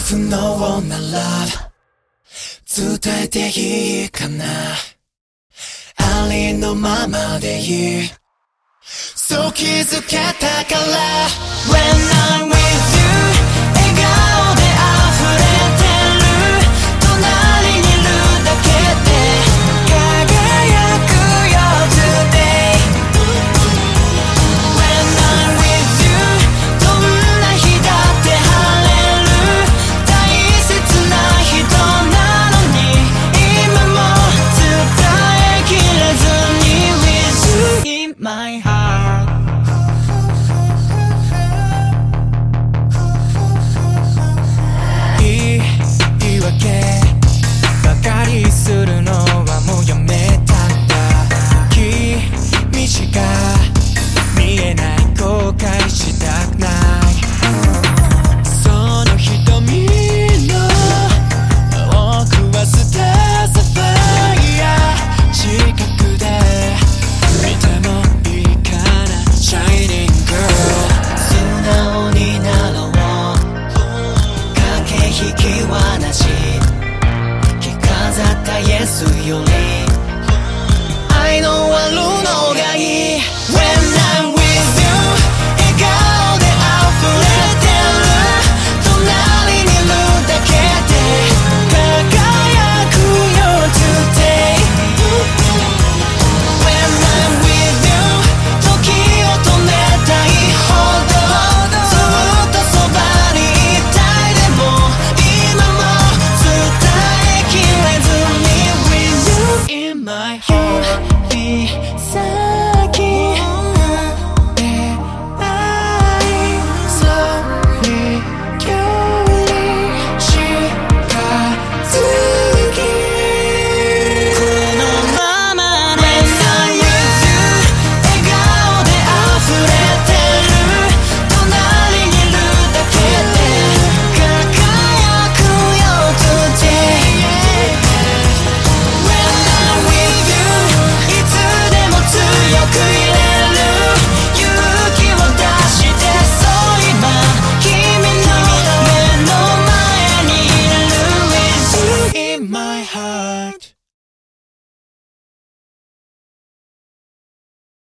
不能なら伝えていいかな。ありのままでいい、そう気づけたから。 When I'm with you 笑顔で溢れてる、隣にいるだけで輝くよ Today。 When I'm with you どんな日だって晴れる、大切な人なのに今も伝えきれずに With you in my heart。言い訳ばかりするのはもうやめたんだ。君しか見えない後悔したくない、その瞳の奥はスターサファイア、近くで見てもいいかな Shining Girl。 素直になろう、駆け引きはなし、着飾った Yes より愛のあるのがいい。 When I'm with you 笑顔で溢れてる、隣にいるだけで輝くよ Today。 When I'm with you 時を止めたいほどずっとそばにいたい、でも今も伝えきれずに With you in my heart。 指先で愛そうに距離近づき、このままで When I'm with you 笑顔で溢れてる、隣にいるだけで輝くよ Today。 When I'm with you いつでも強くいれる、勇気を出してそう今君の目の前にいる With you in my heart。